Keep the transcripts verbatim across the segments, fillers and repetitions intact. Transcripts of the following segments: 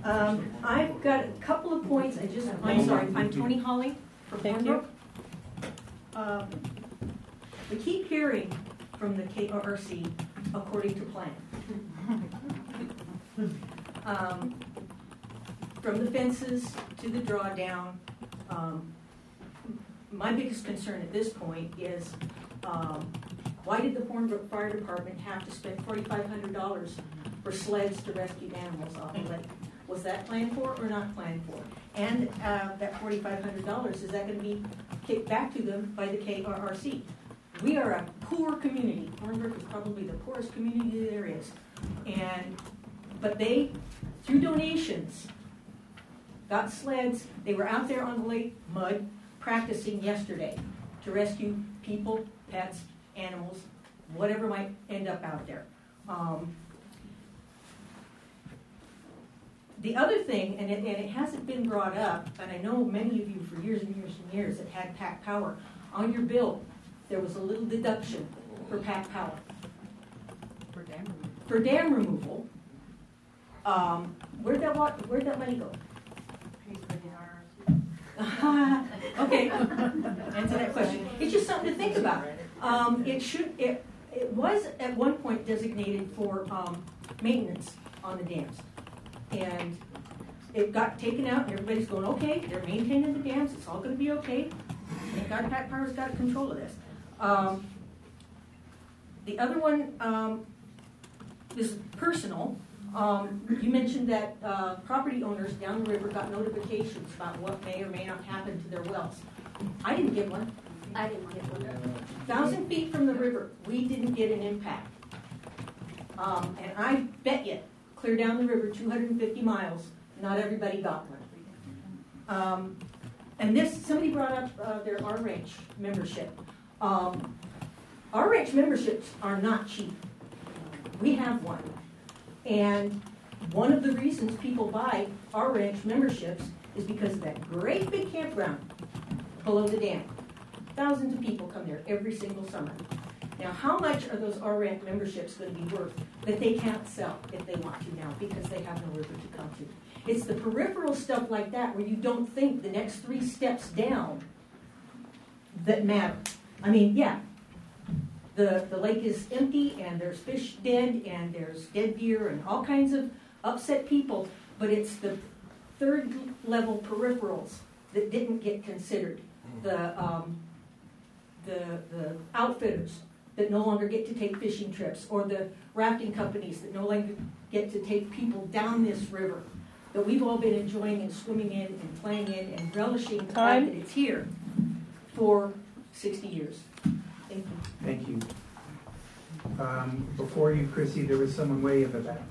Um, I've got a couple of points. I just, I'm sorry, I'm Tony Hawley from Hornbrook. Um, we keep hearing from the K R R C according to plan. Um, from the fences to the drawdown, um, my biggest concern at this point is um, why did the Hornbrook Fire Department have to spend forty-five hundred dollars for sleds to rescue animals off the lake? Was that planned for or not planned for? And uh, that forty-five hundred dollars, is that going to be kicked back to them by the K R R C? We are a poor community. Hornbrook is probably the poorest community there is. And, but they, through donations, got sleds. They were out there on the lake mud practicing yesterday to rescue people, pets, animals, whatever might end up out there. Um, the other thing, and it, and it hasn't been brought up, and I know many of you for years and years and years that had Pack Power, on your bill there was a little deduction for Pack Power. For dam removal. For dam removal. Um, where'd that wa- where'd that money go? Okay, answer that question. It's just something to think about. Um, it should. It, it was at one point designated for um, maintenance on the dams, and it got taken out. And everybody's going, okay, they're maintaining the dams. It's all going to be okay. Thank God, Pack Power's got control of this. Um, the other one um, is personal. Um, you mentioned that uh, property owners down the river got notifications about what may or may not happen to their wells. I didn't get one. I didn't get one. A thousand feet from the river, we didn't get an impact. Um, and I bet you, clear down the river two hundred fifty miles, not everybody got one. Um, and this, somebody brought up uh, their R-Ranch membership. Um, R-Ranch memberships are not cheap. We have one. And one of the reasons people buy our ranch memberships is because of that great big campground below the dam. Thousands of people come there every single summer. Now, how much are those R ranch memberships going to be worth that they can't sell if they want to now because they have no river to come to? It's the peripheral stuff like that where you don't think the next three steps down that matter. I mean, yeah. The, the lake is empty, and there's fish dead, and there's dead deer, and all kinds of upset people, but it's the third level peripherals that didn't get considered. The, um, the, the outfitters that no longer get to take fishing trips, or the rafting companies that no longer get to take people down this river that we've all been enjoying and swimming in and playing in and relishing the fact that it's here for sixty years. Thank you. Thank you. Um, before you, Chrissy, there was someone way in the back.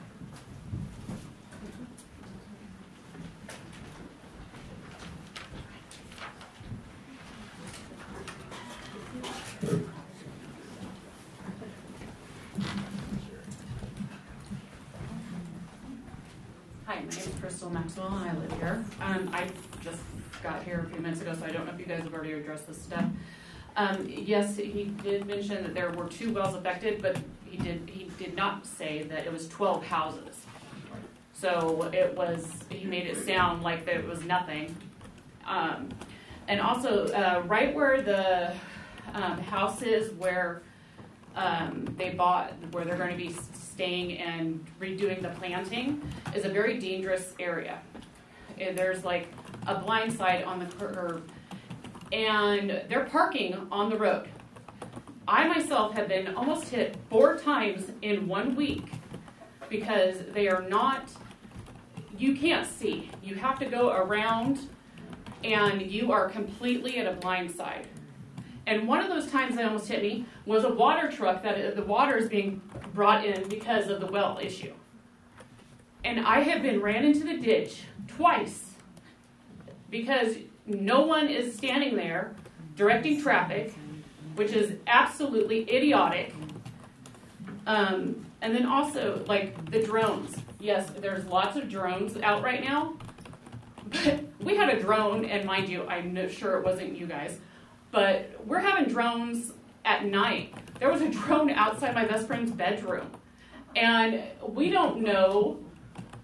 Hi, my name is Crystal Maxwell, and I live here. Um, I just got here a few minutes ago, so I don't know if you guys have already addressed this stuff. Um, yes, he did mention that there were two wells affected, but he did he did not say that it was twelve houses. So it was, he made it sound like that it was nothing. Um, and also, uh, right where the um, house is where um, they bought, where they're going to be staying and redoing the planting, is a very dangerous area. There's like a blind side on the curb, and they're parking on the road. I myself have been almost hit four times in one week because they are not, you can't see. You have to go around and you are completely at a blind side. And one of those times that almost hit me was a water truck that the water is being brought in because of the well issue. And I have been ran into the ditch twice because no one is standing there directing traffic, which is absolutely idiotic. Um, and then also, like, the drones. Yes, there's lots of drones out right now. But we had a drone, and mind you, I'm not sure it wasn't you guys, but we're having drones at night. There was a drone outside my best friend's bedroom. And we don't know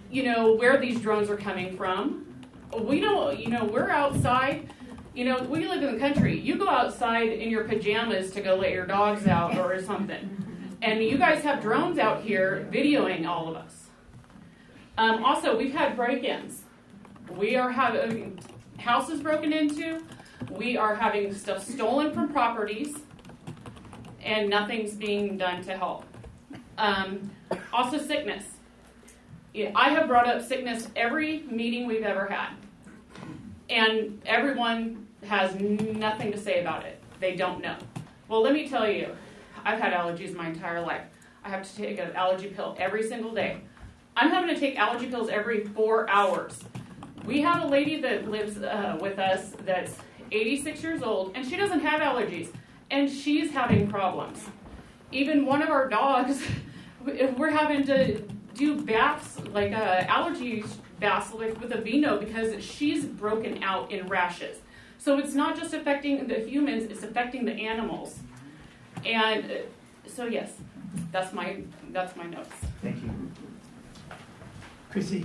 you know, where these drones are coming from. We don't, you know, we're outside. You know, we live in the country. You go outside in your pajamas to go let your dogs out or something. And you guys have drones out here videoing all of us. Um, also, we've had break-ins. We are having houses broken into. We are having stuff stolen from properties. And nothing's being done to help. Um, also, sickness. Yeah, I have brought up sickness every meeting we've ever had. And everyone has nothing to say about it. They don't know. Well, let me tell you, I've had allergies my entire life. I have to take an allergy pill every single day. I'm having to take allergy pills every four hours. We have a lady that lives uh, with us that's eighty-six years old, and she doesn't have allergies, and she's having problems. Even one of our dogs, we're having to do baths, like uh, allergy baths with, with a Vino because she's broken out in rashes. So it's not just affecting the humans, it's affecting the animals. And uh, so yes, that's my that's my notes. Thank you. Chrissy?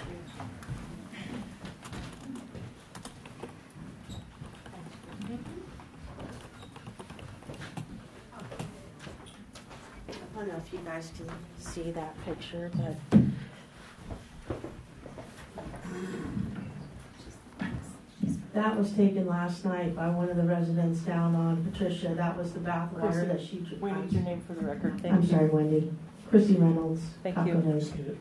I don't know if you guys can see that picture, but that was taken last night by one of the residents down on Patricia. That was the bath water that she drew. Wendy's your name for the record. Thank I'm you. sorry, Wendy. Chrissy Reynolds. Thank Taco you. Day.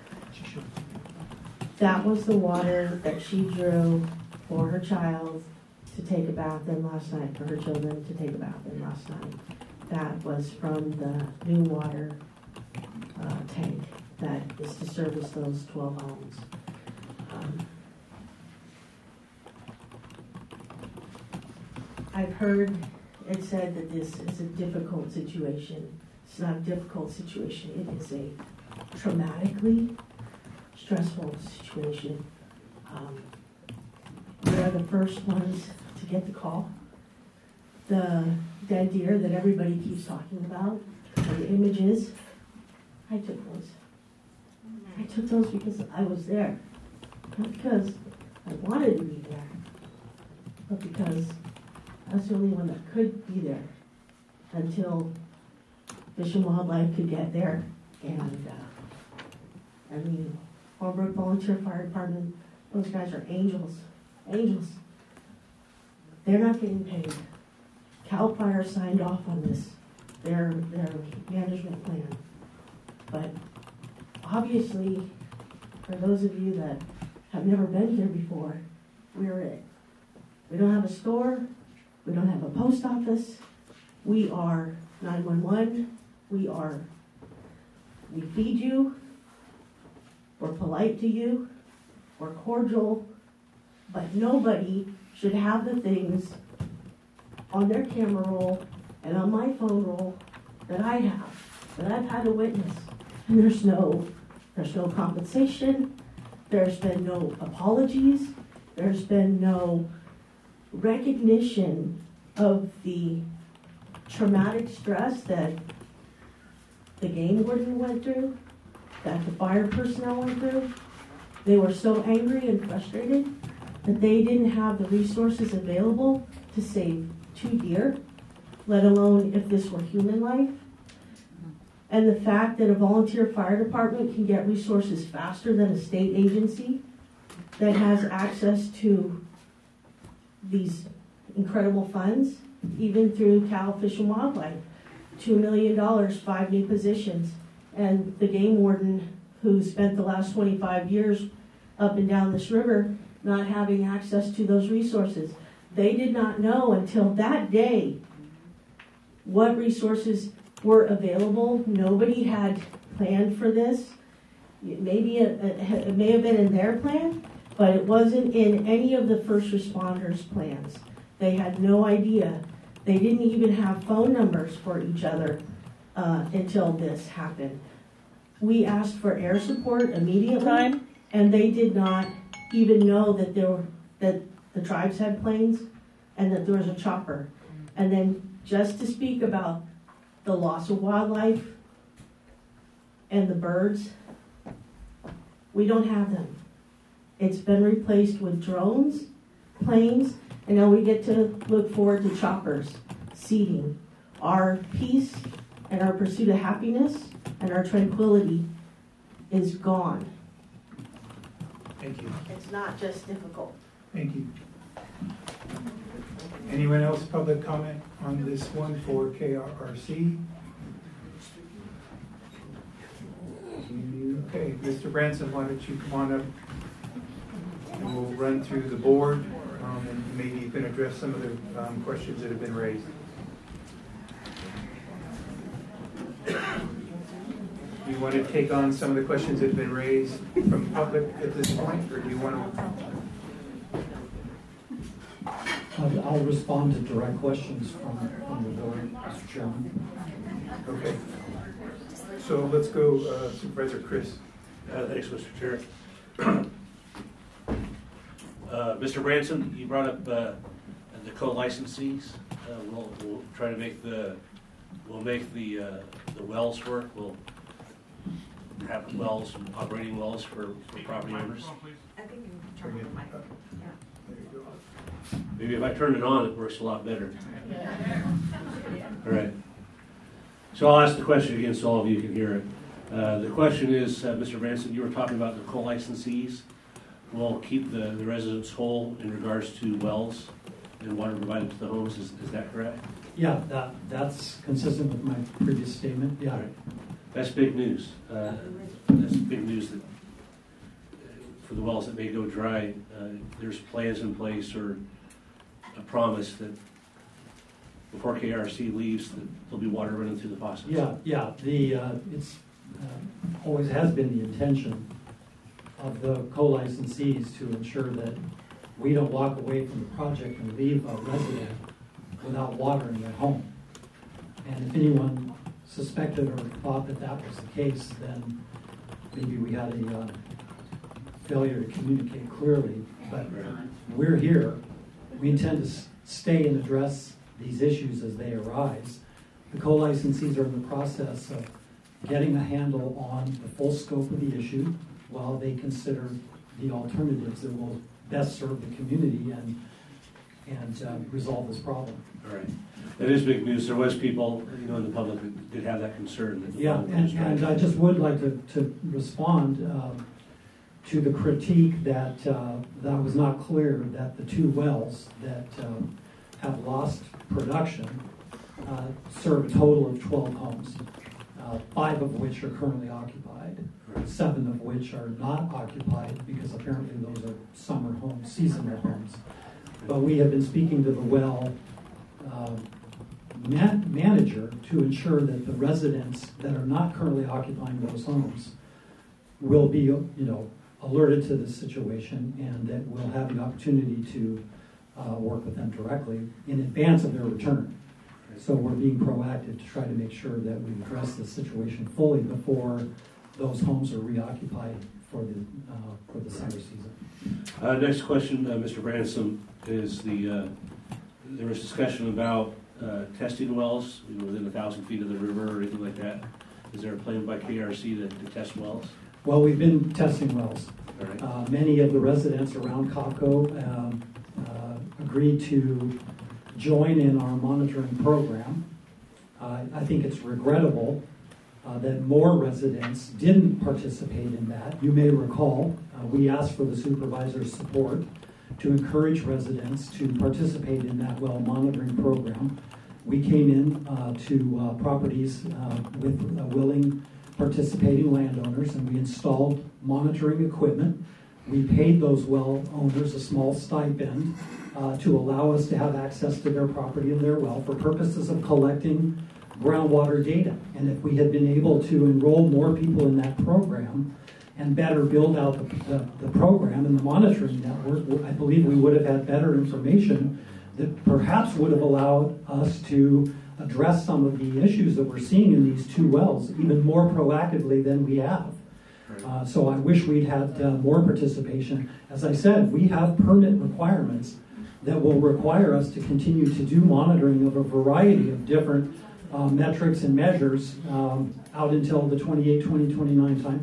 That was the water that she drew for her child to take a bath in last night, for her children to take a bath in last night. That was from the new water uh, tank that is to service those twelve homes. Um, I've heard it said that this is a difficult situation. It's not a difficult situation. It is a traumatically stressful situation. Um, we are the first ones to get the call. The dead deer that everybody keeps talking about, and the images, I took those. I took those because I was there. Not because I wanted to be there, but because I was the only one that could be there until Fish and Wildlife could get there. And, uh, I mean, Holbrook Volunteer Fire Department, those guys are angels. Angels. They're not getting paid. CAL FIRE signed off on this, their, their management plan. But obviously, for those of you that have never been here before, we're it. We don't have a store. We don't have a post office. We are nine one one. We are, we feed you. We're polite to you. We're cordial. But nobody should have the things on their camera roll and on my phone roll that I have, that I've had to witness. And there's no, there's no compensation. There's been no apologies. There's been no recognition of the traumatic stress that the game warden went through, that the fire personnel went through. They were so angry and frustrated that they didn't have the resources available to save two deer, let alone if this were human life. And the fact that a volunteer fire department can get resources faster than a state agency that has access to these incredible funds, even through Cal Fish and Wildlife, two million dollars, five new positions. And the game warden, who spent the last twenty-five years up and down this river, not having access to those resources. They did not know until that day what resources were available. Nobody had planned for this. Maybe it, it may have been in their plan, but it wasn't in any of the first responders' plans. They had no idea. They didn't even have phone numbers for each other uh, until this happened. We asked for air support immediately, Time. and they did not even know that there were, that the tribes had planes and that there was a chopper. And then just to speak about the loss of wildlife and the birds, We don't have them. It's been replaced with drones, planes, and now we get to look forward to choppers, seeding. Our peace and our pursuit of happiness and our tranquility is gone. Thank you. It's not just difficult. Thank you. Anyone else public comment on this one for K R R C? Okay, Mister Branson, why don't you come on up and we'll run through the board um, and maybe you can address some of the um, questions that have been raised. Do you want to take on some of the questions that have been raised from public at this point, or do you want to? I'll I'll respond to direct questions from, from the board, Mister Chairman. Okay. So let's go, uh, Supervisor Chris. Uh, thanks, Mister Chair. uh, Mister Branson, you brought up uh, the co-licensees. Uh, we'll, we'll try to make the we'll make the uh, the wells work. We'll have wells, operating wells for, for property owners. I think you can turn on the mic. Yeah. There you go. Maybe if I turn it on, it works a lot better. All right. So I'll ask the question again so all of you can hear it. Uh, the question is, uh, Mister Branson, you were talking about the co-licensees will keep the, the residents whole in regards to wells and water provided to the homes. Is, is that correct? Yeah, that that's consistent with my previous statement. Yeah. All right. That's big news. Uh, that's big news that uh, for the wells that may go dry, uh, there's plans in place or a promise that before K R C leaves, that there'll be water running through the faucets. Yeah, yeah. The uh, it's uh, always has been the intention of the co-licensees to ensure that we don't walk away from the project and leave a resident without water in their home. And if anyone suspected or thought that that was the case, then maybe we had a uh, failure to communicate clearly. But we're here. We intend to s- stay and address these issues as they arise. The co-licensees are in the process of getting a handle on the full scope of the issue while they consider the alternatives that will best serve the community and and uh, resolve this problem. All right. That is big news. There was people, you know, in the public that did have that concern. That Yeah, and, and I just would like to, to respond um, to the critique that uh, that was not clear that the two wells that um, have lost production uh, serve a total of twelve homes, uh, five of which are currently occupied, seven of which are not occupied because apparently those are summer homes, seasonal homes. But we have been speaking to the well uh, man- manager to ensure that the residents that are not currently occupying those homes will be, you know, alerted to this situation and that we'll have the opportunity to uh, work with them directly in advance of their return. So we're being proactive to try to make sure that we address the situation fully before those homes are reoccupied for the uh, for the summer season. Uh, next question, uh, Mister Branson, is the uh, there was discussion about uh, testing wells, you know, within a thousand feet of the river or anything like that. Is there a plan by K R C to, to test wells? Well, we've been testing wells. All right. Uh, many of the residents around Kako um, uh, agreed to join in our monitoring program. Uh, I think it's regrettable uh, that more residents didn't participate in that. You may recall uh, we asked for the supervisor's support to encourage residents to participate in that well monitoring program. We came in uh, to uh, properties uh, with uh, willing participating landowners and we installed monitoring equipment. We paid those well owners a small stipend uh, to allow us to have access to their property and their well for purposes of collecting groundwater data. And if we had been able to enroll more people in that program and better build out the, the, the program and the monitoring network, I believe we would have had better information that perhaps would have allowed us to address some of the issues that we're seeing in these two wells even more proactively than we have. Uh, so I wish we'd had uh, more participation. As I said, we have permit requirements that will require us to continue to do monitoring of a variety of different uh, metrics and measures um, out until the twenty-eight twenty twenty-nine timeframe.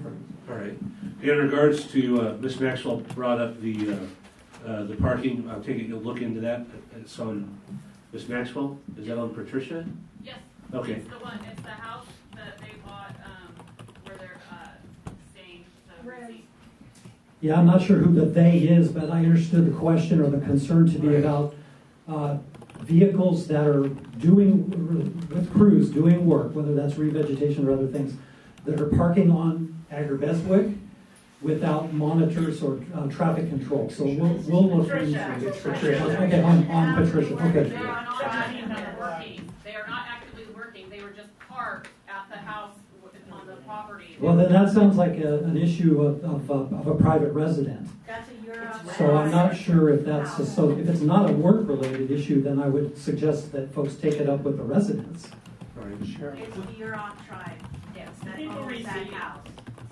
All right. In regards to, uh, Miz Maxwell brought up the, uh, uh, the parking, I'll take it, you'll look into that. It's on, Miz Maxwell, is that on Patricia? Yes. Okay. It's the one, it's the house that they bought, um, where they're, uh, staying, the receipt. Yeah, I'm not sure who the "they" is, but I understood the question or the concern to be about uh, vehicles that are doing, with crews, doing work, whether that's revegetation or other things, that are parking on Agri-Bestwick without monitors or uh, traffic control. So we'll, we'll look into It's Patricia. Okay, on, on Patricia, okay. They are not actively working, they are not actively working, they were just parked at the house on the property. Well, then that sounds like a, an issue of, of, uh, of a private resident. That's a Euro. So I'm not sure if that's, a, so if it's not a work-related issue, then I would suggest that folks take it up with the residents. All right. Sure. It's the Huron tribe. Yes, that People owns that receive. house.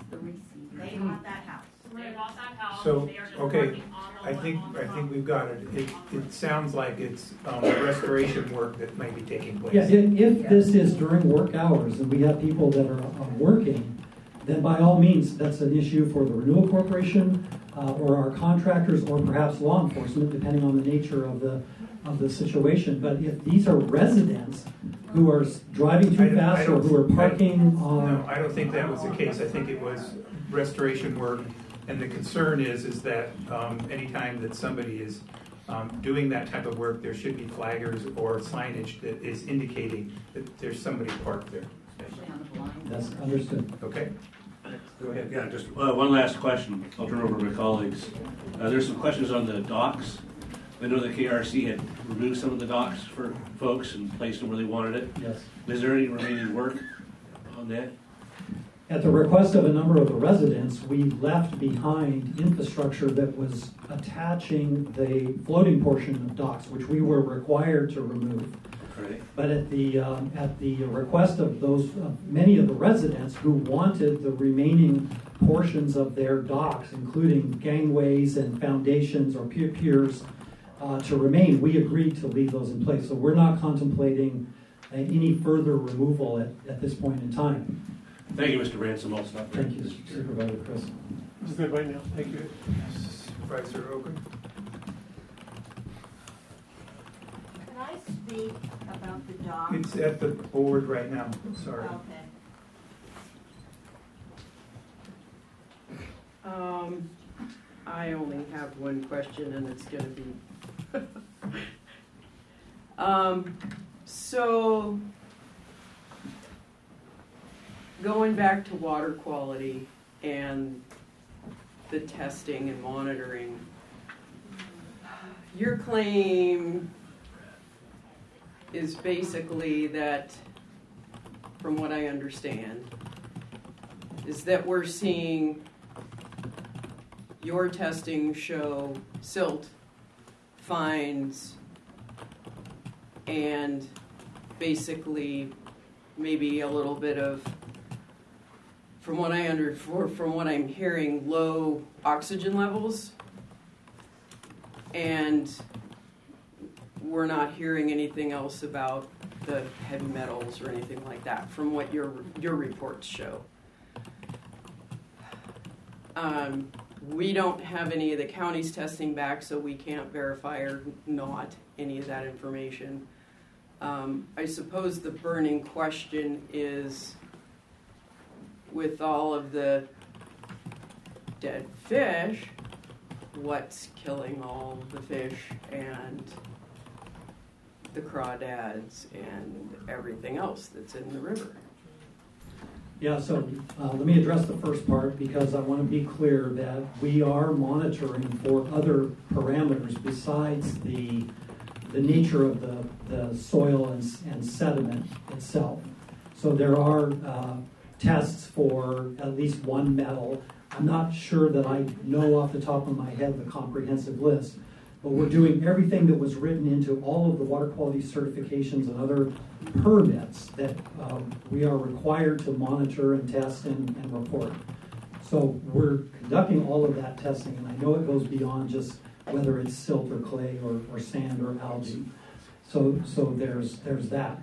They want that house. They bought that house, So, they are just okay, working on the I one think, on the I think property. we've got it. It, it sounds like it's um, restoration work that might be taking place. Yeah, if, if this is during work hours and we have people that are uh, working, then by all means, that's an issue for the Renewal Corporation uh, or our contractors or perhaps law enforcement, depending on the nature of the of the situation. But if these are residents who are s- driving I too don't- I fast or don't- who are parking on... No, I don't think that was the case. I think it was restoration work. And the concern is, is that um, anytime that somebody is um, doing that type of work, there should be flaggers or signage that is indicating that there's somebody parked there. That's understood. Okay? Go ahead. Yeah, just uh, one last question. I'll turn it over to my colleagues. Uh, there's some questions on the docks. I know the K R C had removed some of the docks for folks and placed them where they wanted it. Yes. Is there any remaining work on that? At the request of a number of the residents, we left behind infrastructure that was attaching the floating portion of docks, which we were required to remove. Right. But at the um, at the request of those uh, many of the residents who wanted the remaining portions of their docks, including gangways and foundations or pier piers, uh, to remain, we agreed to leave those in place. So we're not contemplating uh, any further removal at, at this point in time. Thank you, Mister Ransom. I'll stop there. Thank you, Supervisor Chris. It's good right now. Thank you. Supervisor Ogun? Can I speak about the dog? It's at the board right now. Sorry. Okay. Um, I only have one question, and it's gonna be. um, so, going back to water quality and the testing and monitoring, your claim is basically that, from what I understand, is that we're seeing your testing show silt, fines, and basically maybe a little bit of, from what I under, for, from what I'm hearing, low oxygen levels, and we're not hearing anything else about the heavy metals or anything like that from what your your reports show. Um, we don't have any of the county's testing back, so we can't verify or not any of that information. Um, I suppose the burning question is, with all of the dead fish, what's killing all the fish and the crawdads and everything else that's in the river? Yeah, so uh, let me address the first part because I want to be clear that we are monitoring for other parameters besides the the nature of the, the soil and, and sediment itself. So there are uh, tests for at least one metal. I'm not sure that I know off the top of my head the comprehensive list, but we're doing everything that was written into all of the water quality certifications and other permits that um, we are required to monitor and test and, and report. So we're conducting all of that testing, and I know it goes beyond just whether it's silt or clay or, or sand or algae. So so there's there's that.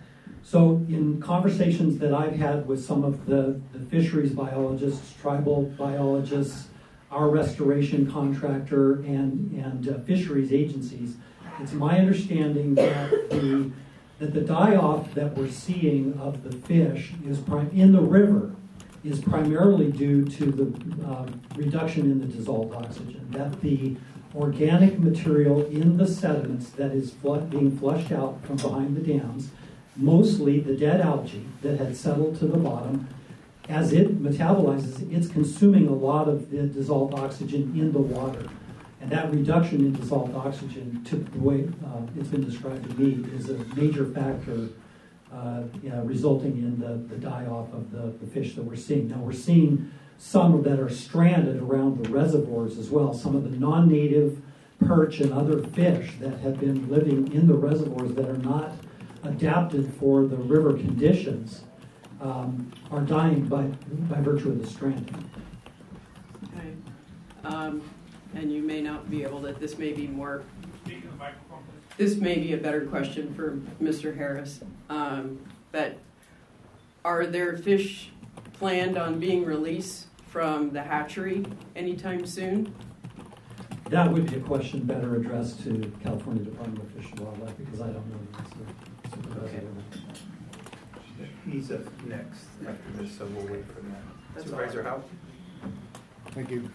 So in conversations that I've had with some of the, the fisheries biologists, tribal biologists, our restoration contractor, and, and uh, fisheries agencies, it's my understanding that the, that the die-off that we're seeing of the fish is prim- in the river is primarily due to the um, reduction in the dissolved oxygen, that the organic material in the sediments that is flood, being flushed out from behind the dams, mostly the dead algae that had settled to the bottom, as it metabolizes, it's consuming a lot of the dissolved oxygen in the water. And that reduction in dissolved oxygen, to the way uh, it's been described to me, is a major factor uh, you know, resulting in the, the die-off of the, the fish that we're seeing. Now, we're seeing some that are stranded around the reservoirs as well. Some of the non-native perch and other fish that have been living in the reservoirs that are not adapted for the river conditions um, are dying by, by virtue of the stranding. Okay. Um, and you may not be able to, this may be more, this may be a better question for Mister Harris, um, but are there fish planned on being released from the hatchery anytime soon? That would be a question better addressed to California Department of Fish and Wildlife, because I don't know the answer. Okay. He's up next after this, so we'll wait for that. That's Supervisor Howe? Thank you.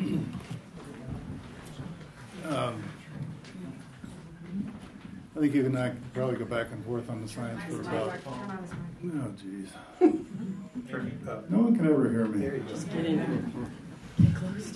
um, I think you and I could probably go back and forth on the science for about... Oh, geez. No one can ever hear me. There you go. Just kidding. Get close to it.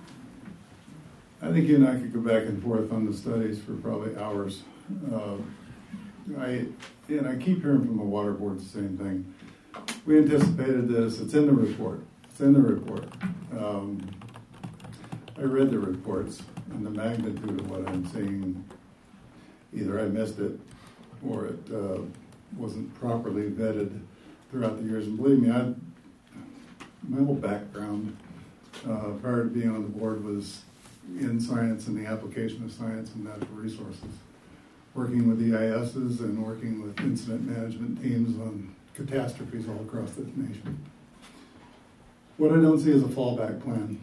I think you and I could go back and forth on the studies for probably hours. Uh, I and I keep hearing from the water board the same thing. We anticipated this. It's in the report. It's in the report. Um, I read the reports, and the magnitude of what I'm seeing, either I missed it or it uh, wasn't properly vetted throughout the years. And believe me, I my whole background uh, prior to being on the board was in science and the application of science and natural resources, working with E I S's and working with incident management teams on catastrophes all across the nation. What I don't see is a fallback plan.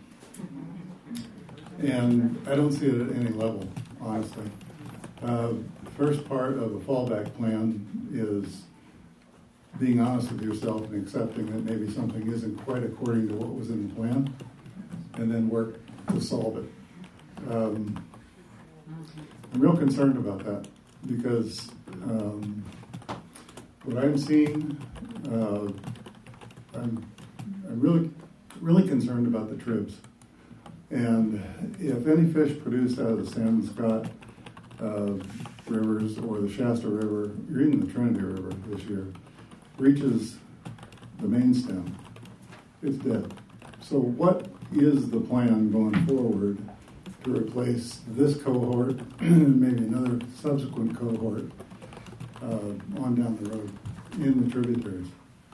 And I don't see it at any level, honestly. Uh, the first part of a fallback plan is being honest with yourself and accepting that maybe something isn't quite according to what was in the plan, and then work to solve it. Um, I'm real concerned about that because um, what I'm seeing, uh, I'm, I'm really, really concerned about the tribs. And if any fish produced out of the San Scott uh, rivers or the Shasta River, or even the Trinity River this year, reaches the main stem, it's dead. So what is the plan going forward to replace this cohort and maybe another subsequent cohort uh, on down the road in the tributaries?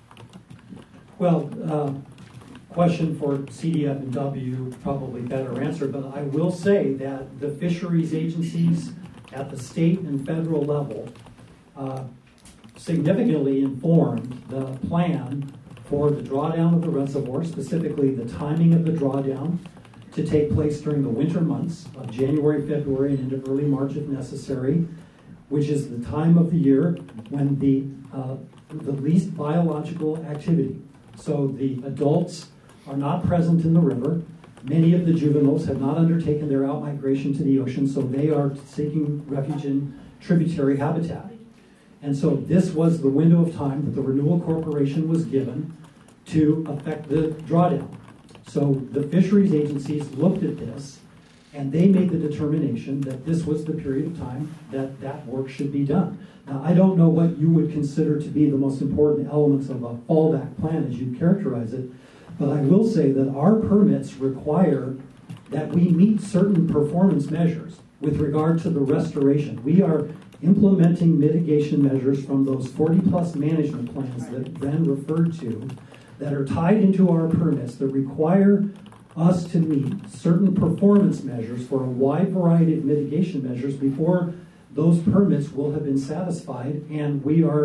Well, uh, question for C D F and W, probably better answer, but I will say that the fisheries agencies at the state and federal level uh, significantly informed the plan for the drawdown of the reservoir, specifically the timing of the drawdown to take place during the winter months of January, February, and into early March if necessary, which is the time of the year when the uh, the least biological activity. So the adults are not present in the river. Many of the juveniles have not undertaken their outmigration to the ocean, so they are seeking refuge in tributary habitat. And so this was the window of time that the Renewal Corporation was given to affect the drawdown. So the fisheries agencies looked at this, and they made the determination that this was the period of time that that work should be done. Now, I don't know what you would consider to be the most important elements of a fallback plan as you characterize it, but I will say that our permits require that we meet certain performance measures with regard to the restoration. We are implementing mitigation measures from those forty-plus management plans that Ben referred to that are tied into our permits that require us to meet certain performance measures for a wide variety of mitigation measures before those permits will have been satisfied and we are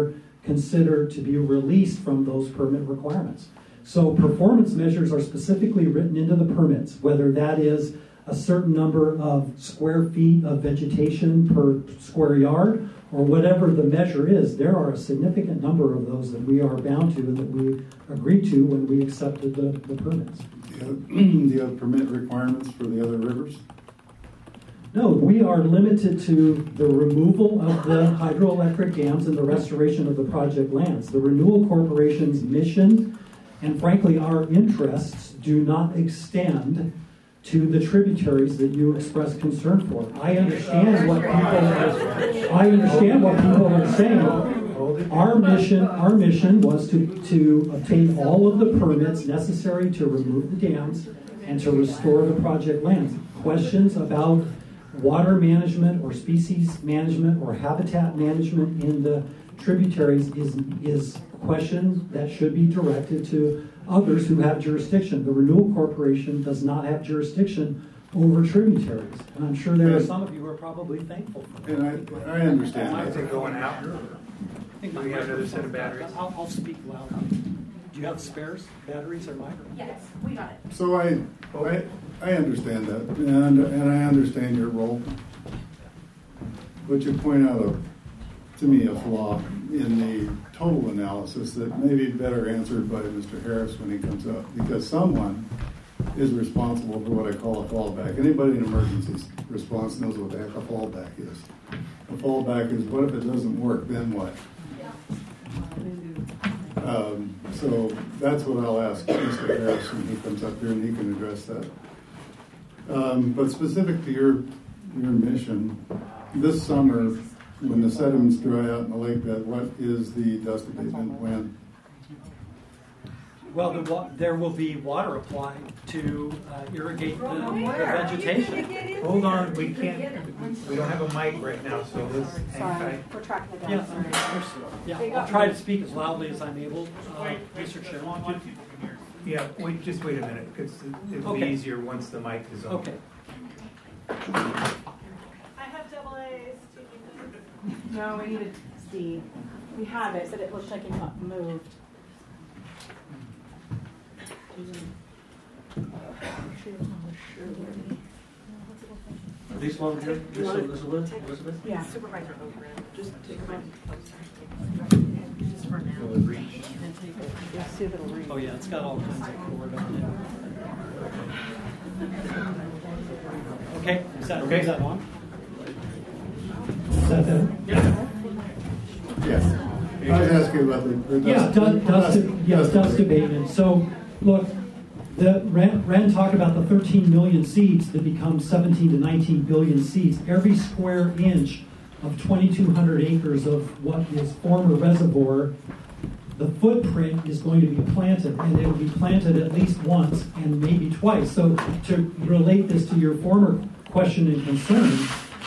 considered to be released from those permit requirements. So performance measures are specifically written into the permits, whether that is a certain number of square feet of vegetation per square yard, or whatever the measure is. There are a significant number of those that we are bound to and that we agreed to when we accepted the, the permits. Do you, have, do you have permit requirements for the other rivers? No, we are limited to the removal of the hydroelectric dams and the restoration of the project lands. The Renewal Corporation's mission and frankly our interests do not extend to the tributaries that you express concern for. I understand what people are, I understand what people are saying. Our mission, our mission was to, to obtain all of the permits necessary to remove the dams and to restore the project lands. Questions about water management or species management or habitat management in the tributaries is is a question that should be directed to others who have jurisdiction. The Renewal Corporation does not have jurisdiction over tributaries, and I'm sure there are some of you who are probably thankful for that. And I, I understand. Is it going out? I think Do we have another set of batteries? I'll, I'll speak loud. Do you have spares, batteries, or microphones? Yes, we got it. So I, I, I understand that, and and I understand your role. But you point out a, to me, a flaw in the total analysis that may be better answered by Mister Harris when he comes up, because someone is responsible for what I call a fallback. Anybody in emergency response knows what the heck a fallback is. A fallback is, what if it doesn't work? Then what? Um, so that's what I'll ask Mister Harris when he comes up here, and he can address that. Um, but specific to your your mission, this summer, when the sediments dry out in the lake bed, what is the dust abatement plan? Well, the wa- there will be water applied to uh, irrigate the, the vegetation. Hold on, we can't, we don't have a mic right now, so let's hang tight. We're tracking it Yeah, down. yeah. I'll try to speak as loudly as I'm able, uh, Mister Chairman. Yeah, wait, just wait a minute, because it'll be Okay. easier once the mic is on. Okay. I have double A's. No, we needed C. We have it, but it looks like it got moved. Are these ones here? This Elizabeth? Elizabeth? Yeah. Supervisor Oakland, just take my Will it reach? See if it'll read. Oh yeah, it's got all kinds of cord on it. Okay, is that, Okay. is that on? Is that better? Yeah. Yes. I was asking about the, the Yeah, dust. dust, dust, yes, dust abatement. So, look, the Ren, Ren talked about the thirteen million seeds that become seventeen to nineteen billion seeds. Every square inch of twenty-two hundred acres of what is former reservoir, the footprint is going to be planted, and it will be planted at least once and maybe twice. So, to relate this to your former question and concern,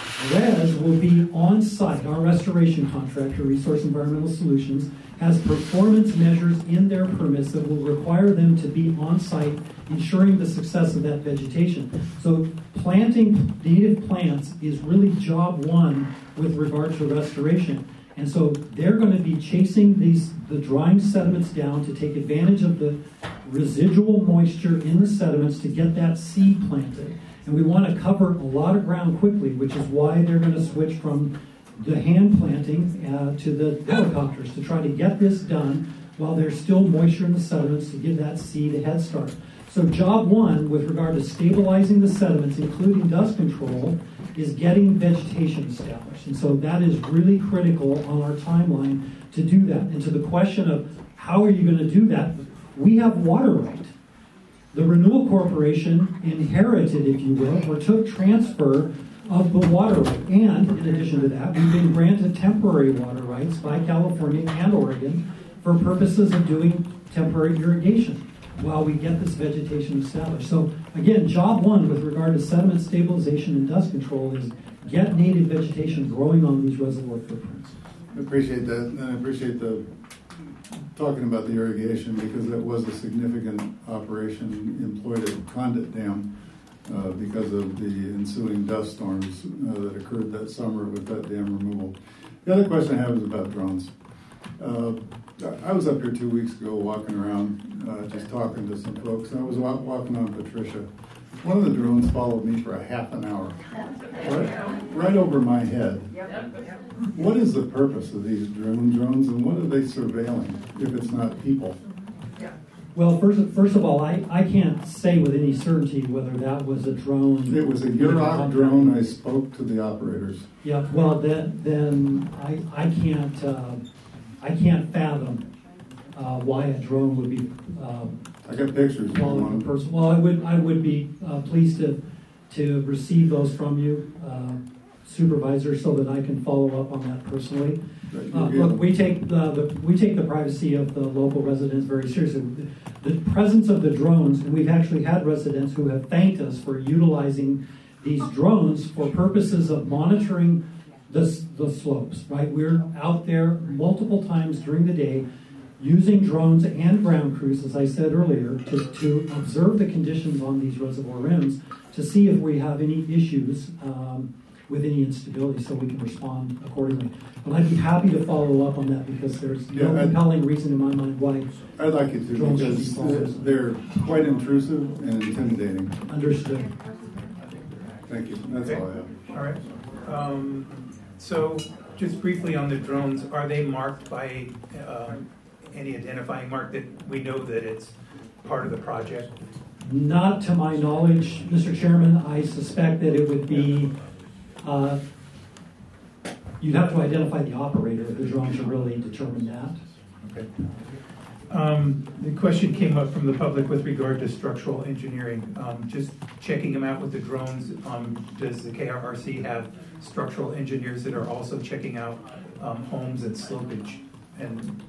Res will be on site. Our restoration contractor, Resource Environmental Solutions, has performance measures in their permits that will require them to be on site, ensuring the success of that vegetation. So planting native plants is really job one with regard to restoration. And so they're going to be chasing these the drying sediments down to take advantage of the residual moisture in the sediments to get that seed planted. And we want to cover a lot of ground quickly, which is why they're going to switch from the hand planting uh, to the helicopters to try to get this done while there's still moisture in the sediments to give that seed a head start. So job one with regard to stabilizing the sediments, including dust control, is getting vegetation established. And so that is really critical on our timeline to do that. And to the question of how are you going to do that, we have water right. The Renewal Corporation inherited, if you will, or took transfer of the water right. And in addition to that, we've been granted temporary water rights by California and Oregon for purposes of doing temporary irrigation while we get this vegetation established. So again, job one with regard to sediment stabilization and dust control is get native vegetation growing on these reservoir footprints. I appreciate that, and I appreciate the talking about the irrigation, because that was a significant operation employed at Condit Dam uh, because of the ensuing dust storms uh, that occurred that summer with that dam removal. The other question I have is about drones. Uh, I was up here two weeks ago walking around, uh, just talking to some folks, and I was wa- walking on Patricia. One of the drones followed me for a half an hour, right, right over my head. What is the purpose of these drone drones, and what are they surveilling if it's not people? Well, first, first of all, I, I can't say with any certainty whether that was a drone. It was a Yurok drone. I spoke to the operators. Yeah, well, then, then I, I can't, uh, I can't fathom uh, why a drone would be. Uh, I got pictures. following a person. Well, I would, I would be uh, pleased to, to receive those from you, uh, supervisor, so that I can follow up on that personally. Uh, look, we take the, the we take the privacy of the local residents very seriously. The, the presence of the drones, and we've actually had residents who have thanked us for utilizing these drones for purposes of monitoring the, the slopes, right? We're out there multiple times during the day using drones and ground crews, as I said earlier, to, to observe the conditions on these reservoir rims to see if we have any issues um, with any instability, so we can respond accordingly. But I'd be happy to follow up on that, because there's no yeah, compelling reason in my mind why. I'd like you to, because they're quite intrusive and intimidating. Understood. Thank you. That's Okay. all I have. All right. Um, so, just briefly on the drones, are they marked by uh, any identifying mark that we know that it's part of the project? Not to my knowledge, Mister Chairman. I suspect that it would be, uh, you'd have to identify the operator of the drone to really determine that. Okay. Um, the question came up from the public with regard to structural engineering. Um, just checking them out with the drones, um, does the K R R C have structural engineers that are also checking out um, homes and slopage? And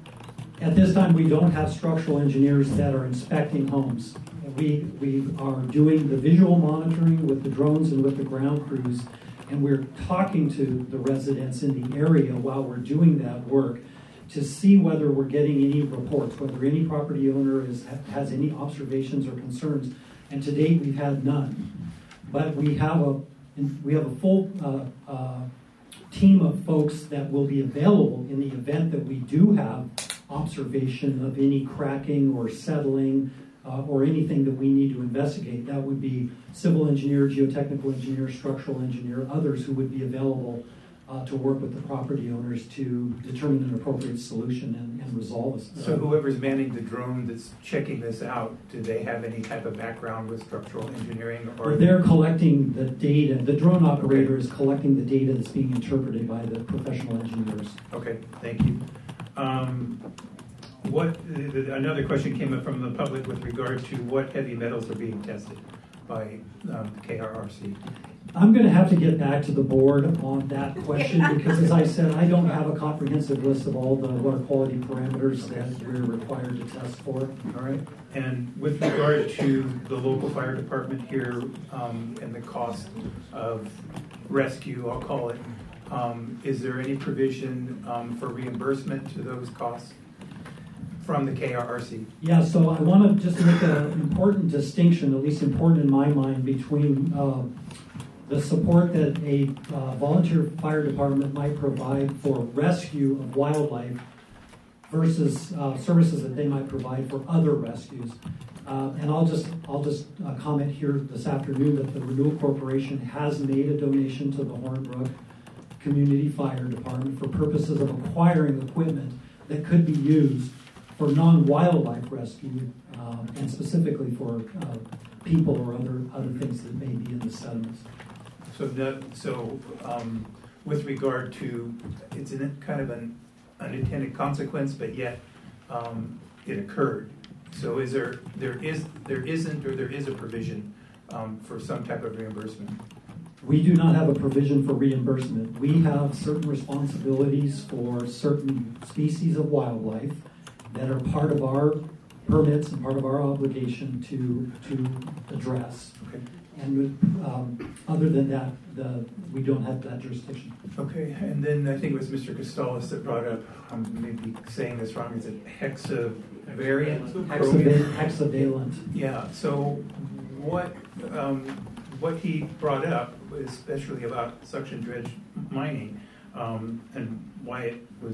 At this time, we don't have structural engineers that are inspecting homes. We, we are doing the visual monitoring with the drones and with the ground crews, and we're talking to the residents in the area while we're doing that work to see whether we're getting any reports, whether any property owner is, has any observations or concerns. And to date, we've had none. But we have a, we have a full uh, uh, team of folks that will be available in the event that we do have observation of any cracking or settling uh, or anything that we need to investigate. That would be civil engineer, geotechnical engineer, structural engineer, others who would be available uh, to work with the property owners to determine an appropriate solution and, and resolve it. so whoever's manning the drone that's checking this out, do they have any type of background with structural engineering? Or they're collecting the data. The drone operator is collecting the data that's being interpreted by the professional engineers. Okay, thank you. Um, what another question came up from the public with regard to what heavy metals are being tested by um, K R R C. I'm going to have to get back to the board on that question because, as I said, I don't have a comprehensive list of all the water quality parameters that we're required to test for. All right. And with regard to the local fire department here um, and the cost of rescue, I'll call it, um, is there any provision um, for reimbursement to those costs from the K R R C? Yeah, so I want to just make an important distinction, at least important in my mind, between uh, the support that a uh, volunteer fire department might provide for rescue of wildlife versus uh, services that they might provide for other rescues. Uh, and I'll just I'll just uh, comment here this afternoon that the Renewal Corporation has made a donation to the Hornbrook Community Fire Department for purposes of acquiring equipment that could be used for non-wildlife rescue, um, and specifically for uh, people or other other things that may be in the sediments. So, no, so um, with regard to, it's in kind of an unintended consequence, but yet um, it occurred. So, is there there is there isn't or there is a provision um, for some type of reimbursement? We do not have a provision for reimbursement. We have certain responsibilities for certain species of wildlife that are part of our permits and part of our obligation to to address. Okay. And um, other than that, the, we don't have that jurisdiction. Okay, and then I think it was Mister Costalis that brought up, I'm maybe saying this wrong, is it hexavariant? Hexavalent. hexavalent. Yeah, so what um, what he brought up, especially about suction dredge mining, um, and why it was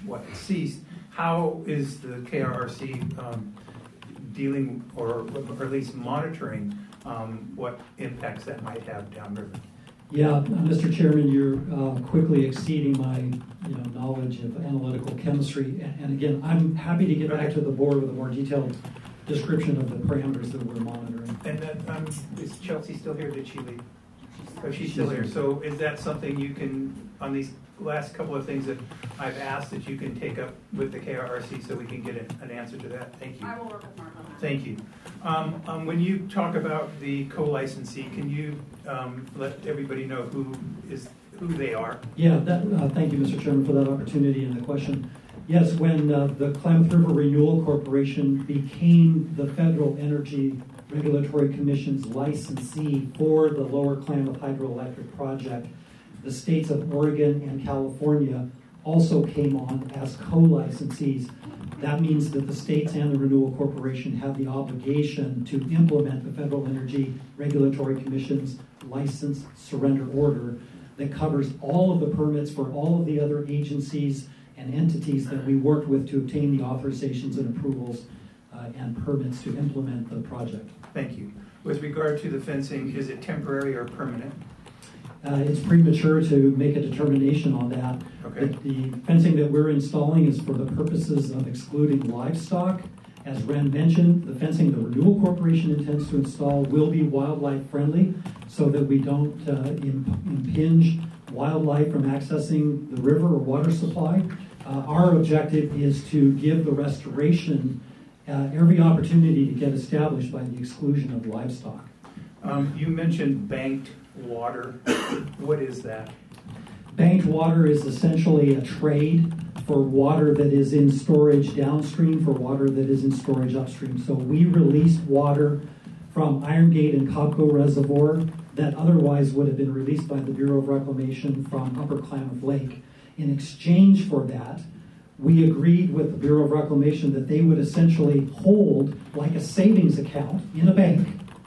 what, ceased, how is the K R R C um, dealing or, or at least monitoring um, what impacts that might have downriver? Yeah, uh, Mister Chairman, you're uh, quickly exceeding my you know, knowledge of analytical chemistry. And, and again, I'm happy to get back to the board with a more detailed description of the parameters that we're monitoring. And that, um, is Chelsea still here? Did she leave? Oh, she's still here. So is that something you can, on these last couple of things that I've asked, that you can take up with the K R R C so we can get an, an answer to that? Thank you. I will work with Mark on that. Thank you. Um, um, when you talk about the co-licensee, can you um, let everybody know who is who they are? Yeah, that, uh, thank you, Mister Chairman, for that opportunity and the question. Yes, when uh, the Klamath River Renewal Corporation became the Federal Energy Regulatory Commission's licensee for the Lower Klamath Hydroelectric Project, the states of Oregon and California also came on as co-licensees. That means that the states and the Renewal Corporation have the obligation to implement the Federal Energy Regulatory Commission's license surrender order that covers all of the permits for all of the other agencies and entities that we worked with to obtain the authorizations and approvals uh, and permits to implement the project. Thank you. With regard to the fencing, is it temporary or permanent? Uh, it's premature to make a determination on that. Okay. The, the fencing that we're installing is for the purposes of excluding livestock. As Ren mentioned, the fencing the Renewal Corporation intends to install will be wildlife friendly so that we don't uh, imp- impinge wildlife from accessing the river or water supply. Uh, our objective is to give the restoration uh, every opportunity to get established by the exclusion of livestock. Um, you mentioned banked water. What is that? Banked water is essentially a trade for water that is in storage downstream for water that is in storage upstream. So we released water from Iron Gate and Copco Reservoir that otherwise would have been released by the Bureau of Reclamation from Upper Klamath Lake. In exchange for that, we agreed with the Bureau of Reclamation that they would essentially hold, like a savings account in a bank,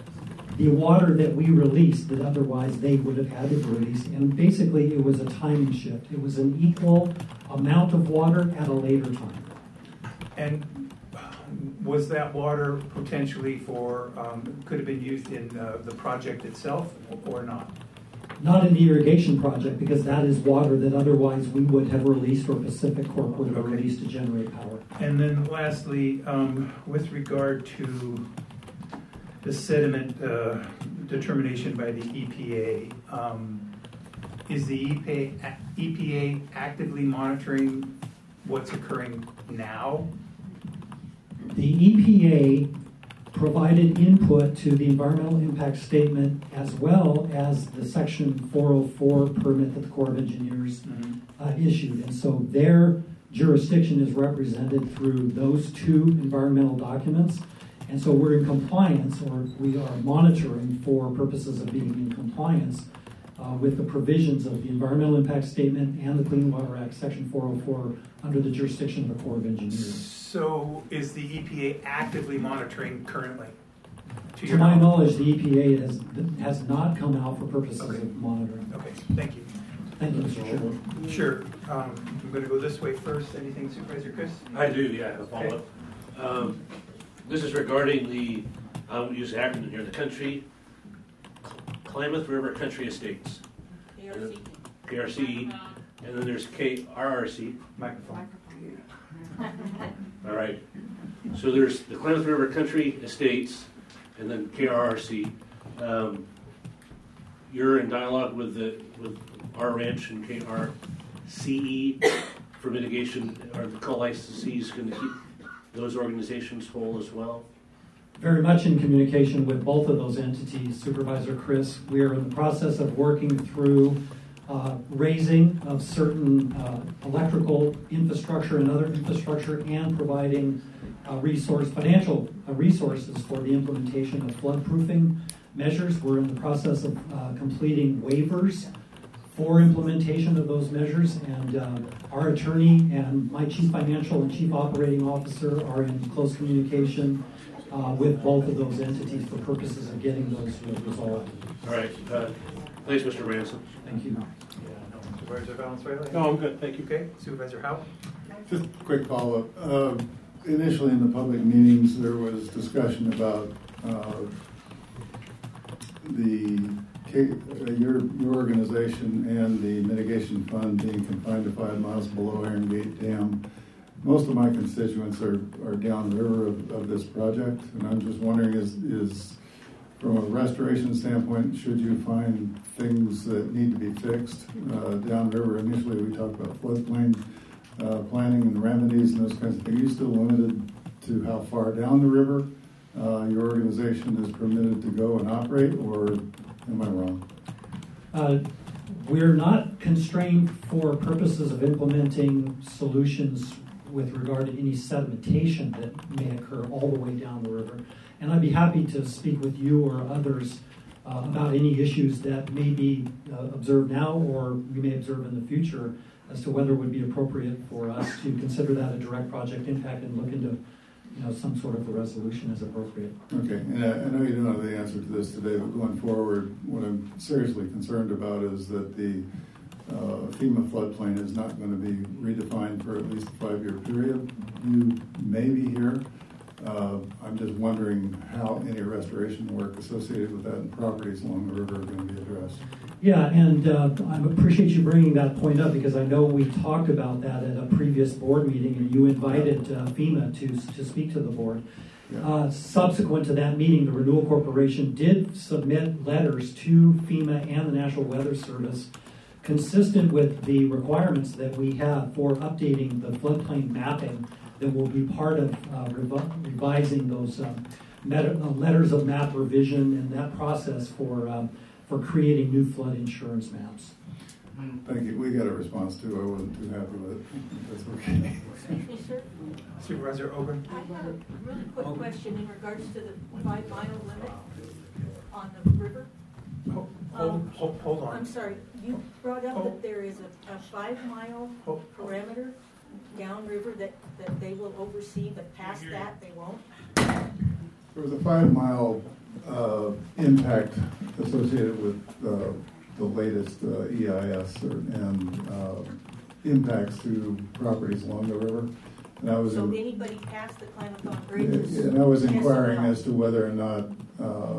the water that we released that otherwise they would have had to release. And basically it was a timing shift. It was an equal amount of water at a later time. And was that water potentially for, um, could have been used in uh, the project itself or not? Not in the irrigation project, because that is water that otherwise we would have released or Pacific Corp would have Okay. released to generate power. And then lastly, um, with regard to the sediment uh, determination by the E P A, um, is the E P A, E P A actively monitoring what's occurring now? The E P A provided input to the environmental impact statement as well as the Section four oh four permit that the Corps of Engineers Mm-hmm. uh, issued. And so their jurisdiction is represented through those two environmental documents. And so we're in compliance, or we are monitoring for purposes of being in compliance uh, with the provisions of the Environmental Impact Statement and the Clean Water Act, Section four oh four, under the jurisdiction of the Corps of Engineers. So is the E P A actively monitoring currently? To, To my knowledge, the E P A has, has not come out for purposes Okay. of monitoring. Okay, thank you. Thank you, Mister Chairman. Sure. Um, I'm going to go this way first. Anything, Supervisor Chris? I do, yeah, a follow-up. Um, this is regarding the, I'll use the acronym here, the country, Klamath River Country Estates. K R C. K R C, and then there's K R R C. Microphone. All right. So there's the Klamath River Country Estates, and then K R R C. Um, you're in dialogue with the with our ranch and K R C E for mitigation. Are the co-licensees going to keep those organizations whole as well? Very much in communication with both of those entities, Supervisor Chris. We are in the process of working through uh, raising of certain uh, electrical infrastructure and other infrastructure and providing uh, resource, financial uh, resources for the implementation of flood-proofing measures. We're in the process of uh, completing waivers for implementation of those measures, and uh, our attorney and my chief financial and chief operating officer are in close communication uh, with both of those entities for purposes of getting those resolved. All right. Uh, thanks, Mister Ransom. Thank you. Supervisor Valenzuela? No, I'm good. Thank you. Okay. Supervisor Howell? Just a quick follow-up. Uh, initially in the public meetings, there was discussion about uh, the uh, your your organization and the mitigation fund being confined to five miles below Iron Gate Dam. Most of my constituents are, are downriver of, of this project, and I'm just wondering, is is from a restoration standpoint, should you find things that need to be fixed uh, downriver? Initially, we talked about floodplain uh, planning and remedies and those kinds of things. Are you still limited to how far down the river uh, your organization is permitted to go and operate, or am I wrong? Uh, we're not constrained for purposes of implementing solutions with regard to any sedimentation that may occur all the way down the river. And I'd be happy to speak with you or others uh, about any issues that may be uh, observed now or we may observe in the future as to whether it would be appropriate for us to consider that a direct project impact and look into you know, some sort of a resolution as appropriate. Okay, and I, I know you don't have the answer to this today, but going forward, what I'm seriously concerned about is that the uh, FEMA floodplain is not going to be redefined for at least a five-year period. You may be here. Uh, I'm just wondering how any restoration work associated with that and properties along the river are going to be addressed. Yeah, and uh, I appreciate you bringing that point up because I know we talked about that at a previous board meeting and you invited uh, FEMA to, to speak to the board. Yeah. Uh, subsequent to that meeting, the Renewal Corporation did submit letters to FEMA and the National Weather Service consistent with the requirements that we have for updating the floodplain mapping that will be part of uh, rev- revising those um, meta- uh, letters of map revision and that process for um, for creating new flood insurance maps. Thank you. We got a response too. I wasn't too happy with it. That's okay. Excuse me, sir. Supervisor Oben. I have a really quick Oben. question in regards to the five mile limit on the river. Hold, hold, um, hold, hold on. I'm sorry. You brought up hold. that there is a, a five mile hold. parameter downriver that, that they will oversee, but past that they won't? There was a five mile uh, impact associated with uh, the latest uh, E I S or, and uh, impacts to properties along the river. And I was so in, anybody past the Klamathon Bridge? And I was inquiring as to whether or not uh,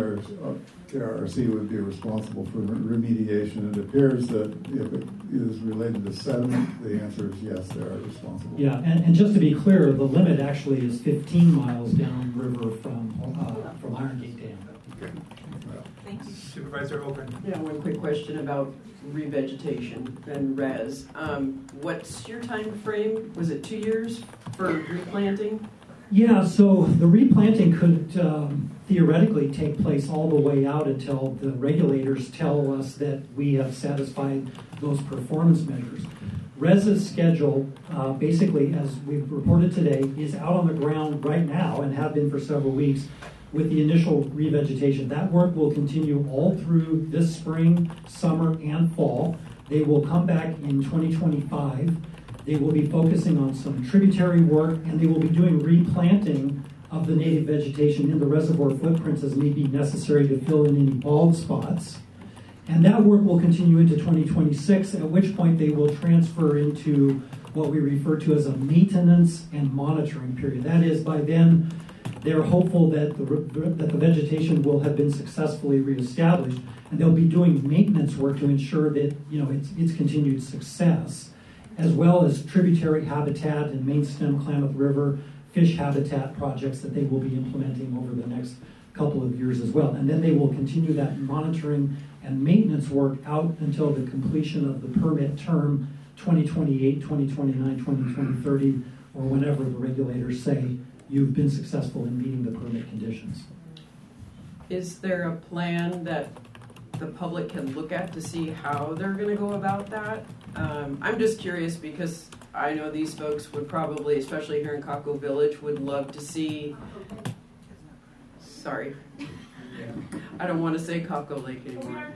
K R R C would be responsible for remediation. It appears that if it is related to sediment, the answer is yes, they are responsible. Yeah, and, and just to be clear, the limit actually is fifteen miles downriver from uh, from Iron Gate Dam. Okay. Well, thank you. Supervisor Oben. Yeah, one quick question about revegetation and res. Um, what's your time frame? Was it two years for replanting? Yeah, so the replanting could um, theoretically take place all the way out until the regulators tell us that we have satisfied those performance measures. Res's schedule, uh, basically, as we've reported today, is out on the ground right now and have been for several weeks with the initial revegetation. That work will continue all through this spring, summer, and fall. They will come back in twenty twenty-five. They will be focusing on some tributary work, and they will be doing replanting of the native vegetation in the reservoir footprints as may be necessary to fill in any bald spots. And that work will continue into twenty twenty-six, at which point they will transfer into what we refer to as a maintenance and monitoring period. That is, by then, they're hopeful that the, that the vegetation will have been successfully reestablished, and they'll be doing maintenance work to ensure that you know its, its continued success, as well as tributary habitat and main stem Klamath River fish habitat projects that they will be implementing over the next couple of years as well. And then they will continue that monitoring and maintenance work out until the completion of the permit term twenty twenty-eight, twenty twenty-nine, twenty thirty, or whenever the regulators say you've been successful in meeting the permit conditions. Is there a plan that the public can look at to see how they're going to go about that? Um, I'm just curious because I know these folks would probably, especially here in Kako Village, would love to see, sorry, I don't want to say Kako Lake anymore.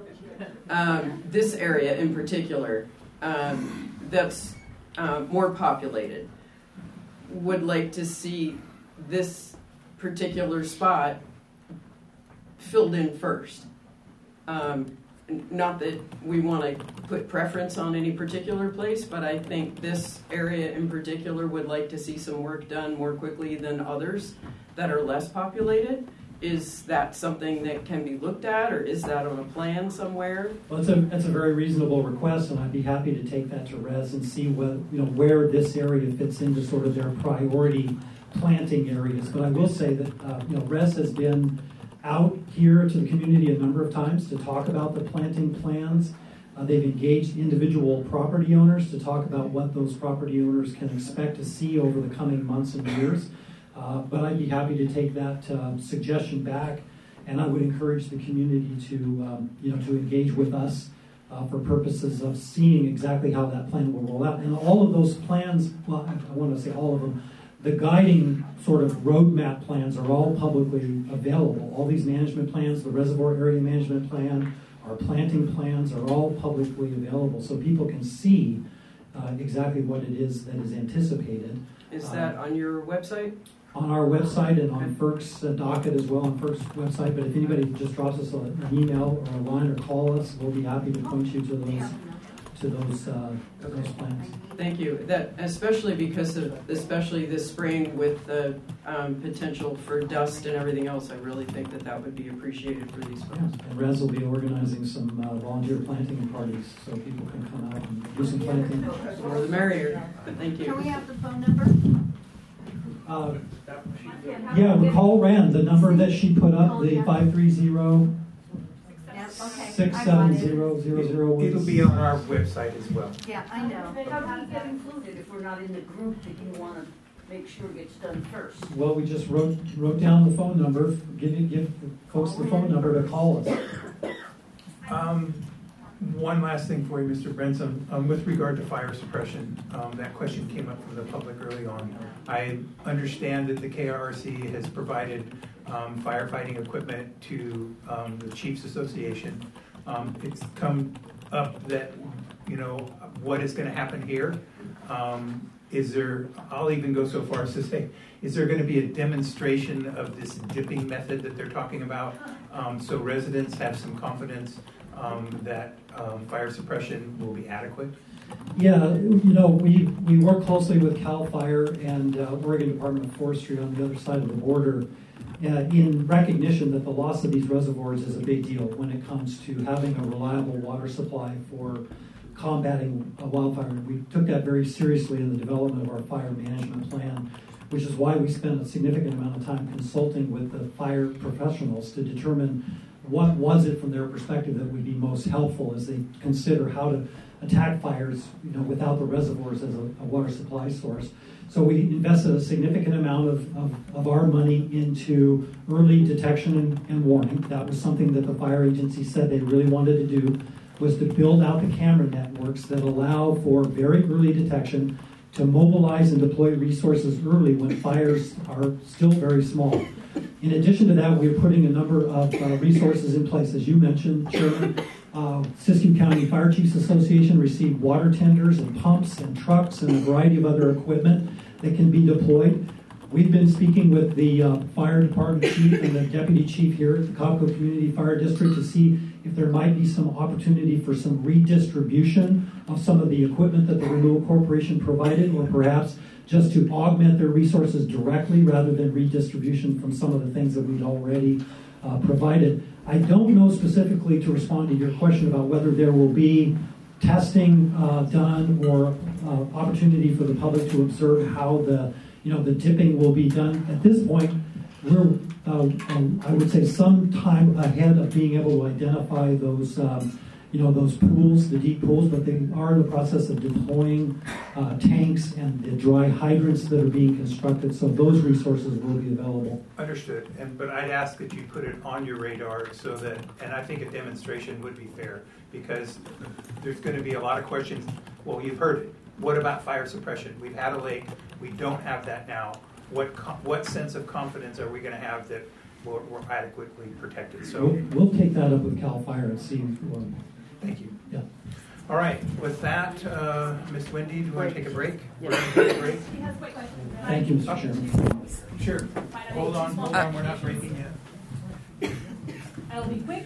Um, this area in particular, um, that's uh, more populated, would like to see this particular spot filled in first. Um, not that we want to put preference on any particular place, but I think this area in particular would like to see some work done more quickly than others that are less populated. Is that something that can be looked at, or is that on a plan somewhere? Well, it's a, it's a very reasonable request, and I'd be happy to take that to Res and see what, you know, where this area fits into sort of their priority planting areas. But I will say that, uh, you know, Res has been out here to the community a number of times to talk about the planting plans. Uh, they've engaged individual property owners to talk about what those property owners can expect to see over the coming months and years. Uh, but I'd be happy to take that uh, suggestion back, and I would encourage the community to, um, you know, to engage with us uh, for purposes of seeing exactly how that plan will roll out. And all of those plans, well, I, I want to say all of them, the guiding sort of roadmap plans are all publicly available. All these management plans, the reservoir area management plan, our planting plans are all publicly available, so people can see uh, exactly what it is that is anticipated. Is that uh, on your website? On our website and on FERC's uh, docket as well, on FERC's website. But if anybody just drops us a, an email or a line or call us, we'll be happy to point you to those to those uh, to those plans. Thank you. That especially because of especially this spring with the um, potential for dust and everything else, I really think that that would be appreciated for these folks. Yeah. And Res will be organizing some uh, volunteer planting parties so people can come out and do some planting. The more the merrier. But thank you. Can we have the phone number? Uh, yeah, we'll call Rand. The number that she put up, the five three zero, six seven zero, zero zero. It'll be on our website as well. Yeah, I know. How do we get included if we're not in the group that you want to make sure gets done first? Well, we just wrote wrote down the phone number. Give give folks the phone number to call us. Um, one last thing for you, Mister Brenson. Um, with regard to fire suppression, um, that question came up from the public early on. I understand that the K R R C has provided um, firefighting equipment to um, the Chiefs Association. Um, it's come up that, you know, what is going to happen here? Um, is there, I'll even go so far as to say, is there going to be a demonstration of this dipping method that they're talking about, um, so residents have some confidence um, that um, fire suppression will be adequate? Yeah, you know, we, we work closely with CAL FIRE and uh, Oregon Department of Forestry on the other side of the border uh, in recognition that the loss of these reservoirs is a big deal when it comes to having a reliable water supply for combating a wildfire. And we took that very seriously in the development of our fire management plan, which is why we spent a significant amount of time consulting with the fire professionals to determine what was it from their perspective that would be most helpful as they consider how to attack fires, you know, without the reservoirs as a, a water supply source. So we invested a significant amount of, of, of our money into early detection and, and warning. That was something that the fire agency said they really wanted to do, was to build out the camera networks that allow for very early detection, to mobilize and deploy resources early when fires are still very small. In addition to that, we are putting a number of uh, resources in place. As you mentioned, Chairman, uh, Siskiyou County Fire Chiefs Association received water tenders and pumps and trucks and a variety of other equipment that can be deployed. We've been speaking with the uh, fire department chief and the deputy chief here at the Copco Community Fire District to see if there might be some opportunity for some redistribution of some of the equipment that the Renewal Corporation provided, or perhaps just to augment their resources directly rather than redistribution from some of the things that we'd already uh, provided. I don't know specifically to respond to your question about whether there will be testing uh, done or uh, opportunity for the public to observe how the you know the dipping will be done. At this point, we're uh, um, I would say some time ahead of being able to identify those um, you know those pools, the deep pools, but they are in the process of deploying uh, tanks and the dry hydrants that are being constructed, so those resources will be available. Understood. And but I'd ask that you put it on your radar so that, and I think a demonstration would be fair, because there's going to be a lot of questions. Well, you've heard it. What about fire suppression? We've had a lake. We don't have that now. What what sense of confidence are we going to have that we're, we're adequately protected? So we'll, we'll take that up with CAL FIRE and see. Well, thank you. Yeah. All right. With that, uh, Miz Wendy, do you want to take a break? Yeah. We're going to take a break. He has a quick question. Thank you, Mister Chairman. Sure. Hold on. Hold on. We're not breaking yet. I'll be quick.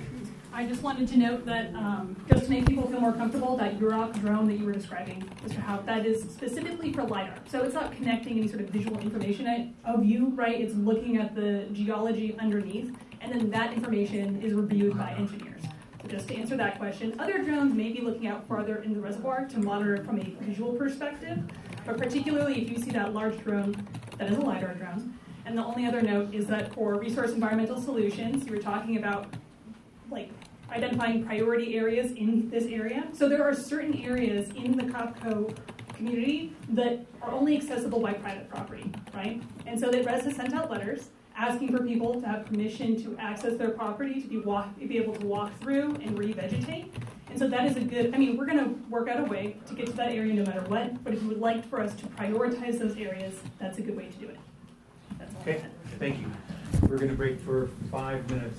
I just wanted to note that, um, just to make people feel more comfortable, that U R O C drone that you were describing, Mister Howe, that is specifically for LiDAR. So it's not connecting any sort of visual information of you, right? It's looking at the geology underneath, and then that information is reviewed by engineers. So just to answer that question, other drones may be looking out farther in the reservoir to monitor from a visual perspective, but particularly if you see that large drone, that is a LiDAR drone. And the only other note is that for Resource Environmental Solutions, you were talking about like identifying priority areas in this area. So there are certain areas in the COPCO community that are only accessible by private property, right? And so that RES has sent out letters asking for people to have permission to access their property, to be walk, to be able to walk through and revegetate. And so that is a good, I mean, we're gonna work out a way to get to that area no matter what, but if you would like for us to prioritize those areas, that's a good way to do it. That's all I Okay, had. thank you. We're going to break for five minutes.